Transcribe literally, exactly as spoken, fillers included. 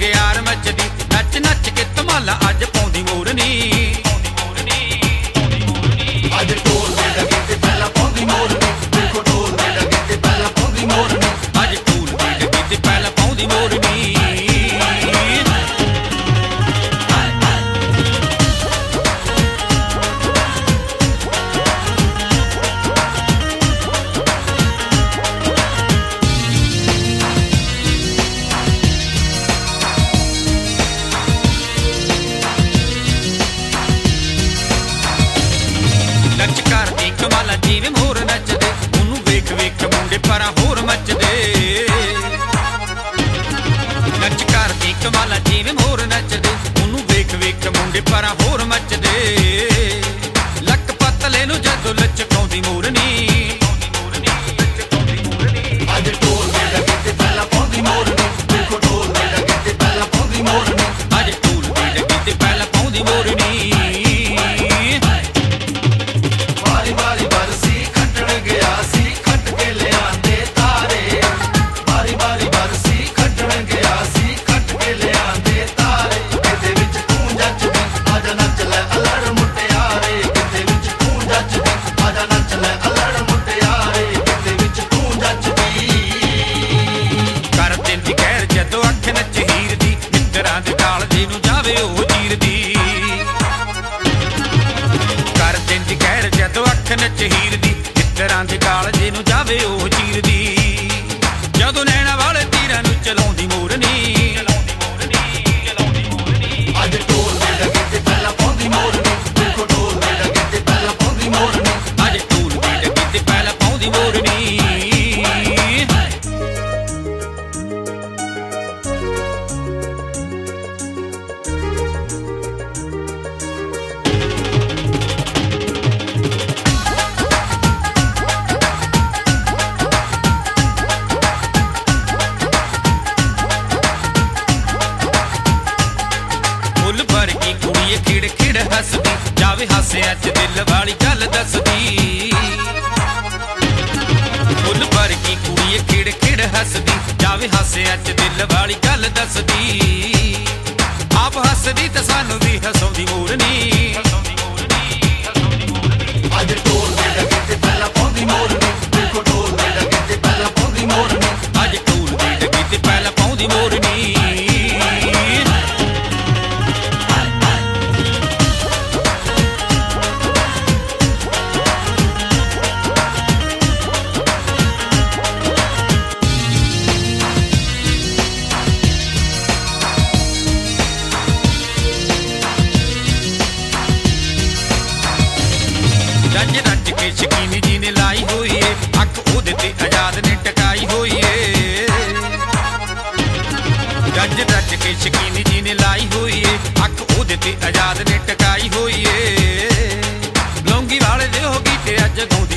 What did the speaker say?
ਮੁਟਿਆਰ ਮੱਚਦੀ ਨੱਚ ਨੱਚ ਕੇ ਧਮਾਲਾ ਅੱਜ ਪਾਉਂਦੀ ਮੋਰਨੀ ਅੱਜ ਢੋਲ ਦੇ ਡਗੇ ਤੇ ਪਹਿਲਾਂ ਪਾਉਂਦੀ ਮੋਰਨੀ ਦੇਖੋ ਢੋਲ ਦੇ ਡਗੇ ਤੇ ਪਹਿਲਾਂ ਪਾਉਂਦੀ ਮੋਰਨੀ ਅੱਜ ਢੋਲ ਦੀ ਡੱਗੀ ਤੇ ਪਹਿਲਾਂ ਪਾਉਂਦੀ ਮੋਰਨੀ ਨੱਚ ਕਰਦੀ ਕਮਾਲਾ ਜਿਵੇਂ ਮੋਰ ਨੱਚਦੇ ਉਹਨੂੰ ਵੇਖ ਵੇਖ ਮੁੰਡੇ ਪਰਾਂ ਹੋਰ ਮੱਚਦੇ ਨੱਚ ਕਰਦੀ ਕਮਾਲਾ ਜਿਵੇਂ ਮੋਰ ਨੱਚਦੇ ਉਹਨੂੰ ਵੇਖ ਵੇਖ ਮੁੰਡੇ ਪਰਾਂ ਹੋਰ ਮੱਚਦੇ ਲੱਕ ਪਤਲੇ ਨੂੰ ਜਦੋਂ ਲਚਕਾਉਂਦੀ ਮੋਰਨੀ ਅੱਜ ਢੋਲ ਦੇ ਡਗੇ ਤੇ ਪਹਿਲਾਂ ਪਾਉਂਦੀ ਮੋਰਨੀ ਦੇਖੋ ਢੋਲ ਦੇ ਡਗੇ ਤੇ ਪਹਿਲਾਂ ਪਾਉਂਦੀ ਮੋਰਨੀ ਅੱਜ ਢੋਲ ਦੀ ਡੱਗੀ ਤੇ ਪਹਿਲਾਂ ਪਾਉਂਦੀ ਮੋਰਨੀ ਵਾਰੀ ਵਾਰੀ ਬਰਸੀ ਖੱਟਣ ਗਿਆ ਸੀ ਖੱਟ ਕੇ ਲਿਆਂਦੇ ਤਾਰੇ ਵਾਰੀ ਵਾਰੀ ਬਰਸੀ ਖੱਟਣ ਗਿਆ ਸੀ ਖੱਟ ਕੇ ਲਿਆਂਦੇ ਤਾਰੇ ਕਿਤੇ ਵਿੱਚ ਤੂੰ ਜੱਜਦੀ ਆਜਾ ਨੱਚ ਲੈ ਅਲੜ ਮੁਟਿਆਰੇ ਕਿਤੇ ਵਿੱਚ ਤੂੰ ਜੱਜਦੀ ਆਜਾ ਨੱਚ ਲੈ ਅਲੜ ਮੁਟਿਆਰੇ ਕਿਤੇ ਵਿੱਚ ਤੂੰ ਜੱਜਦੀ ਕਰ ਦਿੰਦੀ ਕਹਿਰ ਜਦੋਂ ਅੱਖ ਨੱਚ ਹੀਰ ਦੀ ਮਿੱਤਰਾਂ ਦੇ ਕਾਲ ਜਿਹਨੂੰ ਜਾਵੇ ਉਹ ਚੀਰਦੀ ਕਰ ਦਿੰਦੀ ਕਹਿਰ ਜਦੋਂ ਅੱਖ ਨੱਚ ਹੀਰ ਦੀ ਮਿੱਤਰਾਂ ਦੇ ਕਾਲ ਜਿਹਨੂੰ ਜਾਵੇ ਉਹ ਚੀਰਦੀ ਜਦੋਂ ਨੈਣਾ ਵਾਲੇ ਤੀਰਾਂ ਨੂੰ ਚਲਾਉਂਦੀ ਮੋਰਨੀ ਅੱਜ ਢੋਲ ਦੇ ਡਗੇ ਤੇ ਪਹਿਲਾਂ ਪਾਉਂਦੀ ਮੋਰਨੀ ਦੇਖੋ ਢੋਲ ਦੇ ਡਗੇ ਤੇ ਪਹਿਲਾਂ ਪਾਉਂਦੀ ਮੋਰਨੀ ਅੱਜ ਢੋਲ ਦੀ ਡੱਗੀ ਤੇ ਪਹਿਲਾਂ ਪਾਉਂਦੀ ਮੋਰਨੀ ਫੁੱਲ ਵਰਗੀ ਕੁੜੀ ਖਿੜ ਖਿੜ ਹੱਸਦੀ ਜਾਵੇ ਹਾਸਿਆਂ 'ਚ ਦਿਲ ਵਾਲੀ ਗੱਲ ਦੱਸਦੀ ਫੁੱਲ ਵਰਗੀ ਕੁੜੀ ਖਿੜ ਖਿੜ ਹੱਸਦੀ ਜਾਵੇ ਹਾਸਿਆਂ 'ਚ ਦਿਲ ਵਾਲੀ ਗੱਲ ਦੱਸਦੀ ਆਪ ਹੱਸਦੀ ਤਾਂ ਸਾਨੂੰ ਵੀ ਹਸਾਉਂਦੀ ਮੋਰਨੀ ਅੱਜ ਢੋਲ ਦੇ ਡਗੇ ਤੇ ਪਹਿਲਾਂ ਪਾਉਂਦੀ ਮੋਰਨੀ ਦੇਖੋ ਢੋਲ ਦੇ ਡਗੇ ਤੇ ਪਹਿਲਾਂ ਪਾਉਂਦੀ ਮੋਰਨੀ ਅੱਜ ਢੋਲ ਦੀ ਡੱਗੀ ਤੇ ਪਹਿਲਾਂ ਪਾਉਂਦੀ ਮੋਰਨੀ ਰੱਜ ਰੱਜ ਕੇ ਸ਼ਕੀਨੀ ਜੀ ਨੇ ਲਾਈ ਹੋਈ ਏ ਅੱਖ ਉਹਦੇ ਤੇ ਆਜ਼ਾਦ ਨੇ ਟਕਾਈ ਹੋਈ ਏ ਰੱਜ ਰੱਜ ਕੇ ਸ਼ਕੀਨੀ ਜੀ ਨੇ ਲਾਈ ਹੋਈ ਏ ਅੱਖ ਉਹਦੇ ਤੇ ਆਜ਼ਾਦ ਨੇ ਟਕਾਈ ਹੋਈ ਏ ਲੌਂਗੀ ਵਾਲੇ ਦੇ ਹੋ ਗਈ ਤੇ ਅੱਜ ਗਾਉਂਦੀ